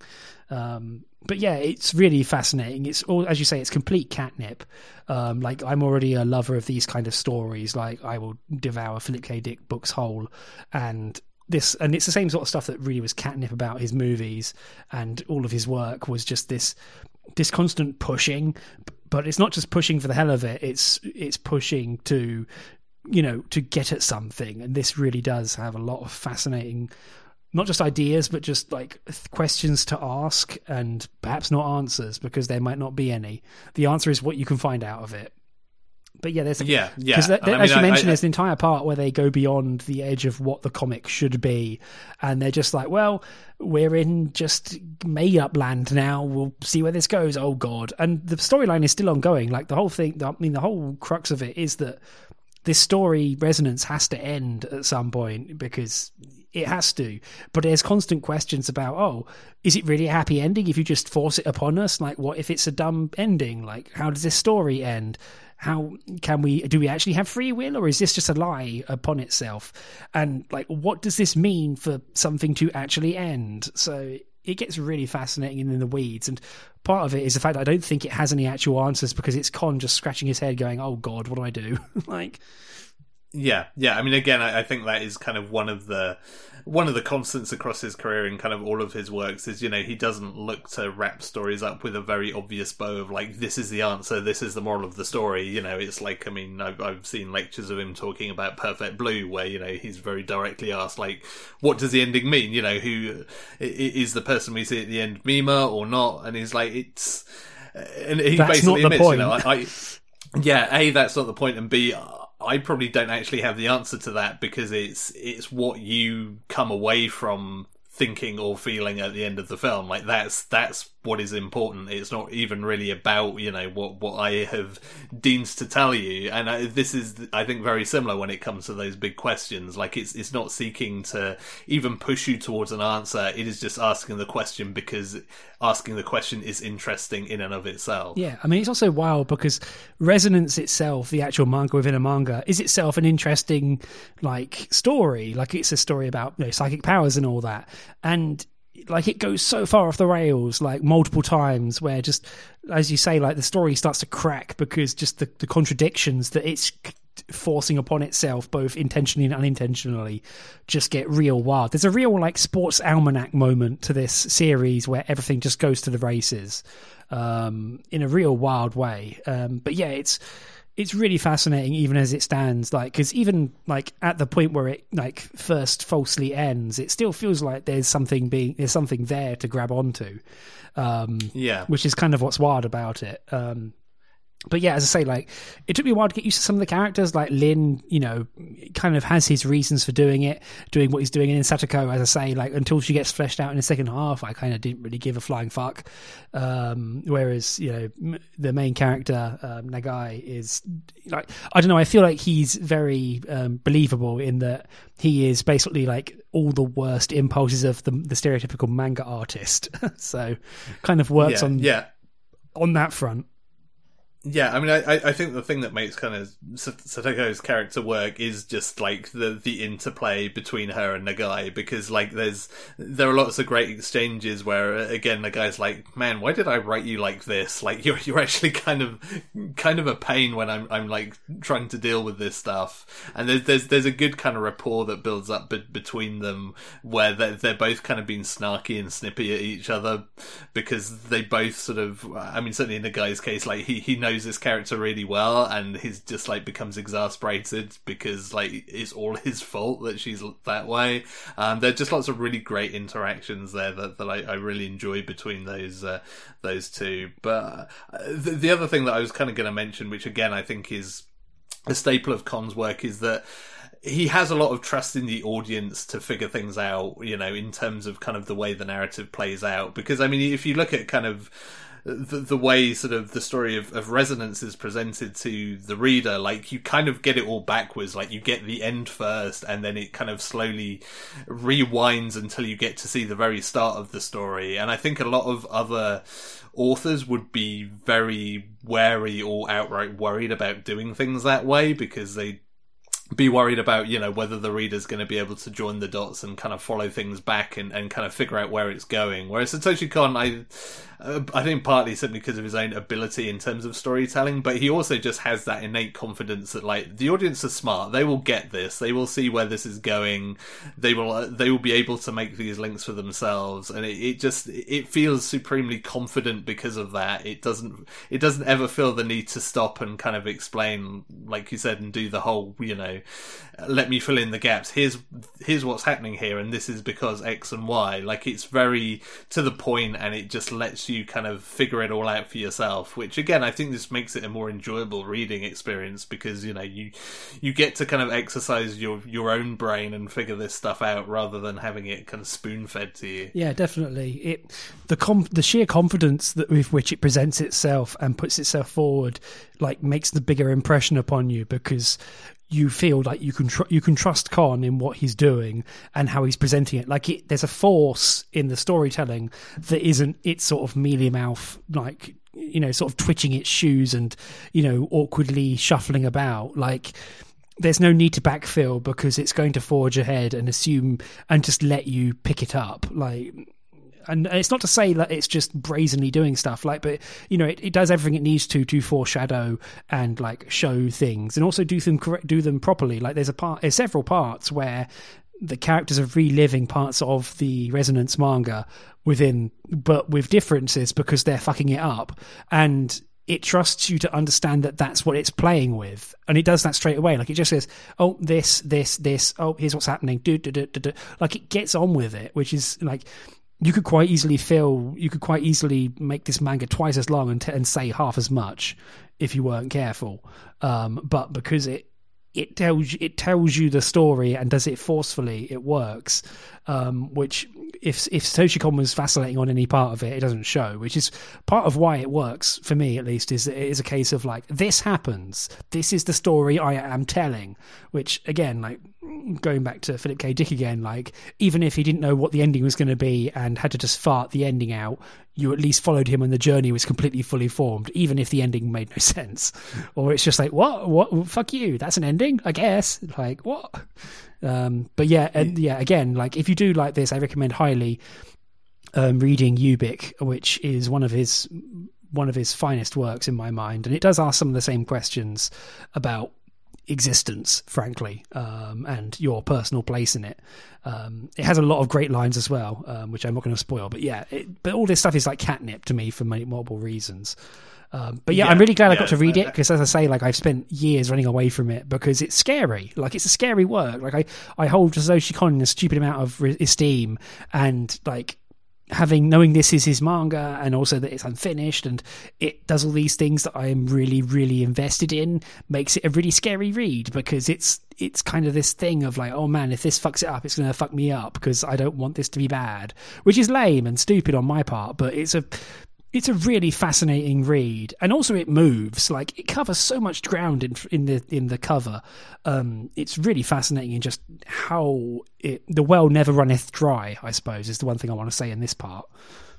Um, but yeah, it's really fascinating. It's all, as you say, it's complete catnip. Um, like I'm already a lover of these kind of stories. Like I will devour Philip K. Dick books whole, and this, and it's the same sort of stuff that really was catnip about his movies and all of his work was just this, this constant pushing. But it's not just pushing for the hell of it. It's it's pushing to, you know, to get at something. And this really does have a lot of fascinating, not just ideas, but just like questions to ask and perhaps not answers, because there might not be any. The answer is what you can find out of it. But yeah, there's yeah, yeah. Because as mean, you I, mentioned, I, there's an entire part where they go beyond the edge of what the comic should be, and they're just like, well, we're in just made up land now. We'll see where this goes. Oh God! And the storyline is still ongoing. Like the whole thing. I mean, the whole crux of it is that this story resonance has to end at some point because it has to. But there's constant questions about, oh, is it really a happy ending if you just force it upon us? Like, what if it's a dumb ending? Like, how does this story end? How can we, do we actually have free will, or is this just a lie upon itself? And like, what does this mean for something to actually end? So it gets really fascinating in the weeds. And part of it is the fact that I don't think it has any actual answers, because it's Kon just scratching his head going, oh God, what do I do? like, Yeah, yeah. I mean, again, I, I think that is kind of one of the one of the constants across his career in kind of all of his works is, you know, he doesn't look to wrap stories up with a very obvious bow of like, this is the answer, this is the moral of the story. You know, it's like, I mean, I've, I've seen lectures of him talking about Perfect Blue where, you know, he's very directly asked, like, what does the ending mean? You know, who is the person we see at the end Mima or not? And he's like, it's, and he that's basically not the admits, point. you know, I, I yeah, A, that's not the point, and B, I probably don't actually have the answer to that, because it's it's what you come away from thinking or feeling at the end of the film. Like that's that's what is important. It's not even really about, you know, what what I have deemed to tell you. And I, this is, I think, very similar when it comes to those big questions. Like it's it's not seeking to even push you towards an answer. It is just asking the question because asking the question is interesting in and of itself. Yeah, I mean, it's also wild because Resonance itself, the actual manga within a manga, is itself an interesting like story. Like it's a story about, you know, psychic powers and all that. And like it goes so far off the rails like multiple times where just, as you say, like the story starts to crack because just the, the contradictions that it's forcing upon itself, both intentionally and unintentionally, just get real wild. There's a real like sports almanac moment to this series where everything just goes to the races um, in a real wild way. Um, but yeah, it's it's really fascinating even as it stands. Like, because even like at the point where it like first falsely ends, it still feels like there's something being there's something there to grab onto. Um, yeah, which is kind of what's wild about it. Um, But yeah, as I say, like it took me a while to get used to some of the characters. Like Lin, you know, kind of has his reasons for doing it, doing what he's doing. And in Satoko, as I say, like until she gets fleshed out in the second half, I kind of didn't really give a flying fuck. Um, whereas, you know, the main character, um, Nagai, is like, I don't know, I feel like he's very um, believable in that he is basically like all the worst impulses of the, the stereotypical manga artist. So kind of works yeah, on yeah. on that front. Yeah, I mean, I, I think the thing that makes kind of Satoko's character work is just like the the interplay between her and Nagai, because like there's there are lots of great exchanges where again Nagai's like, man, why did I write you like this? Like you're you're actually kind of kind of a pain when I'm I'm like trying to deal with this stuff, and there's there's there's a good kind of rapport that builds up be- between them where they're, they're both kind of being snarky and snippy at each other because they both sort of, I mean, certainly in Nagai's case, like he he knows this character really well, and he's just like becomes exasperated because like it's all his fault that she's that way. Um, there are just lots of really great interactions there that, that I, I really enjoy between those uh, those two. But uh, the, the other thing that I was kind of going to mention, which again I think is a staple of Kon's work, is that he has a lot of trust in the audience to figure things out, you know, in terms of kind of the way the narrative plays out. Because I mean, if you look at kind of The, the way sort of the story of, of Resonance is presented to the reader, like you kind of get it all backwards. Like you get the end first and then it kind of slowly rewinds until you get to see the very start of the story. And I think a lot of other authors would be very wary or outright worried about doing things that way, because they be worried about, you know, whether the reader's going to be able to join the dots and kind of follow things back and, and kind of figure out where it's going. Whereas Satoshi Kon, I, uh, I think partly simply because of his own ability in terms of storytelling, but he also just has that innate confidence that like the audience are smart. They will get this. They will see where this is going. They will, uh, they will be able to make these links for themselves. And it, it just, it feels supremely confident because of that. It doesn't, it doesn't ever feel the need to stop and kind of explain, like you said, and do the whole, you know, let me fill in the gaps. Here's here's what's happening here, and this is because X and Y. Like it's very to the point, and it just lets you kind of figure it all out for yourself. Which again, I think this makes it a more enjoyable reading experience because you know you you get to kind of exercise your your own brain and figure this stuff out rather than having it kind of spoon fed to you. Yeah, definitely. It the com- the sheer confidence that with which it presents itself and puts itself forward, like makes the bigger impression upon you because you feel like you can tr- you can trust Kon in what he's doing and how he's presenting it. Like it, there's a force in the storytelling that isn't it's sort of mealy mouth, like you know, sort of twitching its shoes and you know awkwardly shuffling about. Like there's no need to backfill because it's going to forge ahead and assume and just let you pick it up. Like. And it's not to say that it's just brazenly doing stuff, like, but you know, it, it does everything it needs to to foreshadow and like show things, and also do them correct, do them properly. Like, there's a part, there's several parts where the characters are reliving parts of the Resonance manga within, but with differences because they're fucking it up, and it trusts you to understand that that's what it's playing with, and it does that straight away. Like it just says, "Oh, this, this, this. Oh, here's what's happening." Do do do do do. Like it gets on with it, which is like. You could quite easily feel, you could quite easily make this manga twice as long and, t- and say half as much if you weren't careful. Um, but because it it tells it tells you the story and does it forcefully, it works. Um, which if if Satoshi Kon was vacillating on any part of it, it doesn't show. Which is part of why it works for me, at least. Is it is a case of like, this happens. This is the story I am telling. Which again, like going back to Philip K. Dick again, like even if he didn't know what the ending was going to be and had to just fart the ending out, you at least followed him and the journey was completely fully formed, even if the ending made no sense. Or it's just like, what? What? Fuck you. That's an ending, I guess. Like, what? Um, but yeah, and yeah, again, like if you do like this, I recommend highly um, reading Ubik, which is one of his one of his finest works in my mind, and it does ask some of the same questions about existence, frankly, um, and your personal place in it. Um, it has a lot of great lines as well, um, which I'm not going to spoil. But yeah, it, but all this stuff is like catnip to me for many, multiple reasons. Um, but yeah, yeah, I'm really glad yeah, I got to read it because, as I say, like I've spent years running away from it because it's scary. Like it's a scary work. Like I, I hold Satoshi Kon in a stupid amount of re- esteem, and like having knowing this is his manga and also that it's unfinished and it does all these things that I am really, really invested in makes it a really scary read because it's it's kind of this thing of like, oh man, if this fucks it up, it's going to fuck me up because I don't want this to be bad, which is lame and stupid on my part, but it's a it's a really fascinating read, and also it moves. Like it covers so much ground in in the in the cover. Um, it's really fascinating in just how it, the well never runneth dry, I suppose, is the one thing I want to say in this part.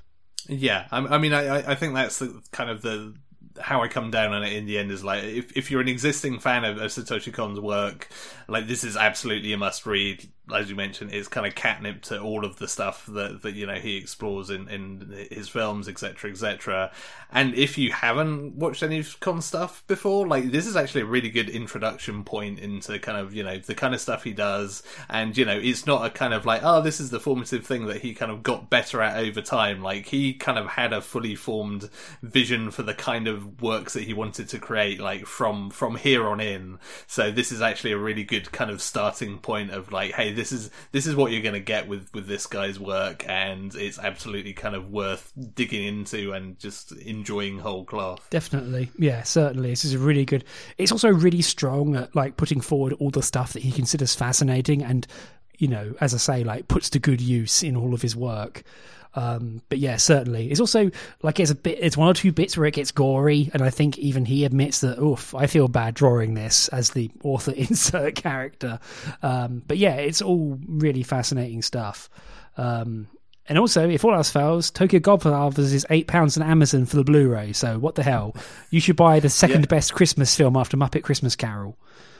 Yeah, I, I mean, I I think that's the kind of the how I come down on it in the end is like if if you're an existing fan of, of Satoshi Kon's work, like this is absolutely a must read. As you mentioned, it's kind of catnip to all of the stuff that, that you know he explores in, in his films, et cetera, et cetera. And if you haven't watched any of Kon's stuff before, like this is actually a really good introduction point into kind of you know the kind of stuff he does. And you know, it's not a kind of like, oh, this is the formative thing that he kind of got better at over time. Like he kind of had a fully formed vision for the kind of works that he wanted to create, like from from here on in. So this is actually a really good kind of starting point of like, hey, this is this is what you're going to get with with this guy's work, and it's absolutely kind of worth digging into and just enjoying whole cloth. Definitely, yeah, certainly. This is a really good. It's also really strong at like putting forward all the stuff that he considers fascinating, and you know, as I say, like puts to good use in all of his work. Um, but yeah, certainly. It's also like it's a bit. It's one or two bits where it gets gory, and I think even he admits that. Oof, I feel bad drawing this as the author insert character. Um, but yeah, it's all really fascinating stuff. Um, and also, if all else fails, Tokyo Godfathers is eight pounds on Amazon for the Blu-ray. So what the hell? You should buy the second yeah. best Christmas film after Muppet Christmas Carol.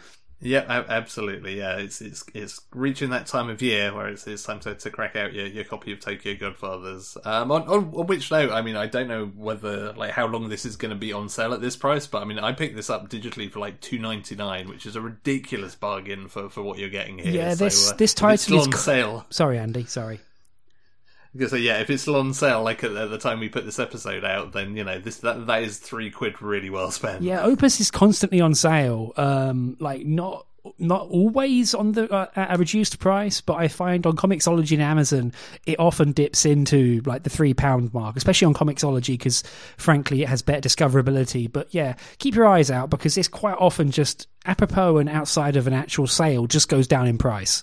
Yeah, absolutely. Yeah, it's it's it's reaching that time of year where it's, it's time to, to crack out your, your copy of Tokyo Godfathers. Um, on, on on which note, I mean, I don't know whether like how long this is going to be on sale at this price, but I mean, I picked this up digitally for like two ninety nine, which is a ridiculous bargain for, for what you're getting here. Yeah, this so, uh, this title is on sale. Sorry, Andy. Sorry. Because so, yeah, if it's still on sale, like at, at the time we put this episode out, then you know this that that is three quid really well spent. Yeah, Opus is constantly on sale. Um, like not not always on the uh, at a reduced price, but I find on Comixology and Amazon it often dips into like the three pound mark, especially on Comixology because frankly it has better discoverability. But yeah, keep your eyes out because it's quite often just apropos and outside of an actual sale just goes down in price.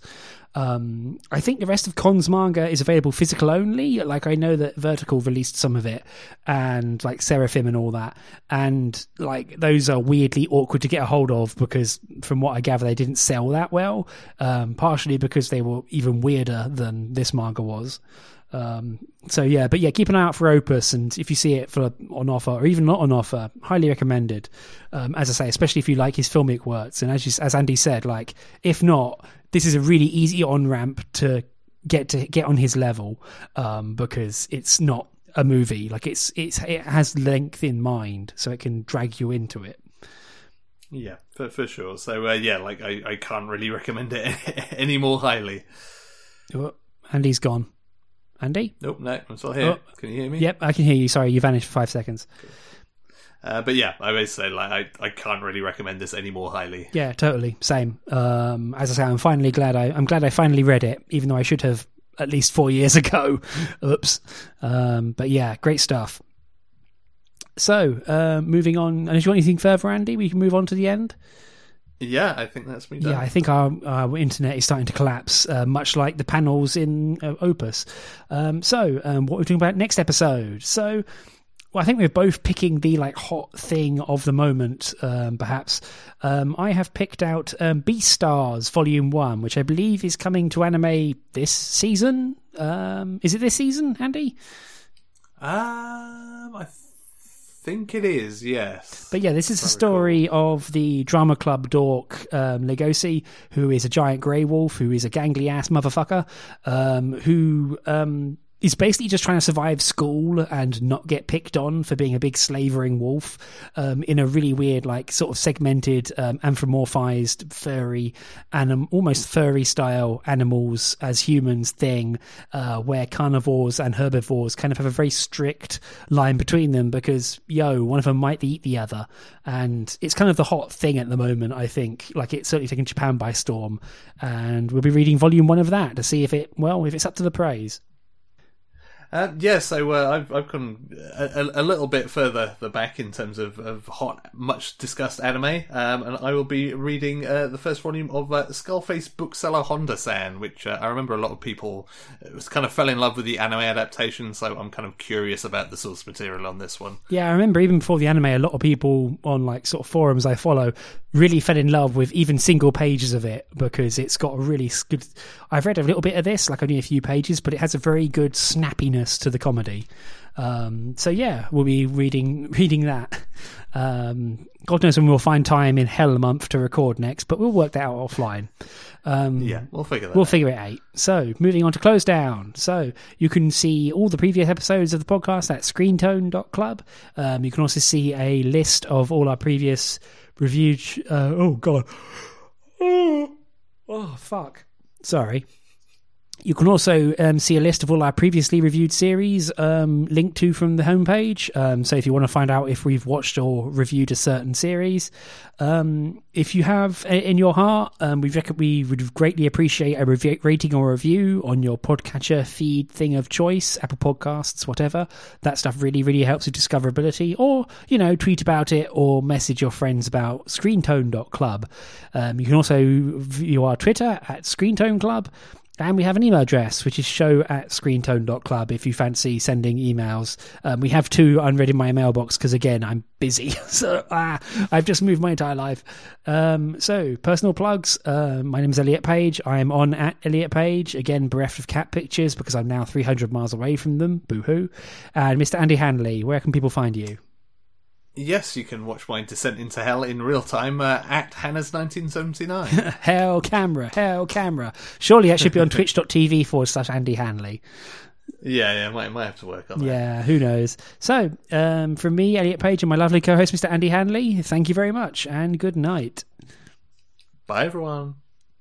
Um, I think the rest of Kon's manga is available physical only. Like I know that Vertical released some of it, and like Seraphim and all that, and like those are weirdly awkward to get a hold of because, from what I gather, they didn't sell that well. Um, partially because they were even weirder than this manga was. Um, so yeah, but yeah, keep an eye out for Opus, and if you see it for on offer or even not on offer, highly recommended. Um, as I say, especially if you like his filmic works, and as you, as Andy said, like if not, this is a really easy on ramp to get to get on his level um, because it's not a movie. Like it's it's it has length in mind, so it can drag you into it. Yeah, for for sure. So uh, yeah, like I, I can't really recommend it any more highly. Oh, Andy's gone. Andy? Nope, no, I'm still here. Oh, can you hear me? Yep, I can hear you. Sorry, you vanished for five seconds. Uh, but yeah, I always say like I, I can't really recommend this any more highly. Yeah, totally, same. Um, as I say, I'm finally glad I I'm glad I finally read it, even though I should have at least four years ago. Oops. Um, but yeah, great stuff. So, uh, moving on. And if you want anything further, Andy, we can move on to the end. Yeah, I think that's me done. Yeah, I think our, our internet is starting to collapse, uh, much like the panels in uh, Opus. Um, so, um, what we're talking about next episode. So, well, I think we're both picking the like hot thing of the moment, um, perhaps. Um, I have picked out um, Beastars Volume one, which I believe is coming to anime this season. Um, is it this season, Andy? Um, I think it is, yes. But yeah, this is the story of the drama club dork um, Legosi, who is a giant grey wolf, who is a gangly ass motherfucker, um, who um, is basically just trying to survive school and not get picked on for being a big slavering wolf um, in a really weird, like, sort of segmented, um, anthropomorphized, furry, anim- almost furry style animals as humans thing, uh, where carnivores and herbivores kind of have a very strict line between them because, yo, one of them might eat the other. And it's kind of the hot thing at the moment, I think. Like, it's certainly taken Japan by storm. And we'll be reading volume one of that to see if it, well, if it's up to the praise. Uh, yeah, so uh, I've I've gone a, a little bit further the back in terms of, of hot, much discussed anime, um, and I will be reading uh, the first volume of uh, Skullface Bookseller Honda-san, which uh, I remember a lot of people was kind of fell in love with the anime adaptation, so I'm kind of curious about the source material on this one. Yeah, I remember even before the anime, a lot of people on like sort of forums I follow really fell in love with even single pages of it because it's got a really good. I've read a little bit of this, like only a few pages, but it has a very good snappiness to the comedy. Um, so yeah, we'll be reading reading that. Um, God knows when we'll find time in hell a month to record next, but we'll work that out offline. Um, yeah, we'll figure that We'll out. figure it out. So, moving on to Close Down. So, you can see all the previous episodes of the podcast at screentone dot club. Um, you can also see a list of all our previous reviewed... Uh, oh, God. Oh, oh, fuck. Sorry. You can also um, see a list of all our previously reviewed series um, linked to from the homepage. Um, so if you want to find out if we've watched or reviewed a certain series, um, if you have in your heart, um, we rec- we would greatly appreciate a rev- rating or review on your podcatcher feed thing of choice, Apple Podcasts, whatever. That stuff really, really helps with discoverability. Or, you know, tweet about it or message your friends about screentone dot club. Um, you can also view our Twitter at screentone club. And we have an email address, which is show at screentone dot club if you fancy sending emails. Um, we have two unread in my mailbox because, again, I'm busy. so ah, I've just moved my entire life. Um, so, personal plugs. Uh, my name is Elliot Page. I'm on at Elliot Page. Again, bereft of cat pictures because I'm now three hundred miles away from them. Boo-hoo. And Mister Andy Hanley, where can people find you? Yes, you can watch my descent into hell in real time uh, at Hannah's nineteen seventy-nine. Hell camera, hell camera. Surely that should be on twitch dot t v forward slash Andy Hanley. Yeah, yeah, might might have to work on that. Yeah, who knows? So, um, from me, Elliot Page, and my lovely co-host, Mister Andy Hanley, thank you very much, and good night. Bye, everyone.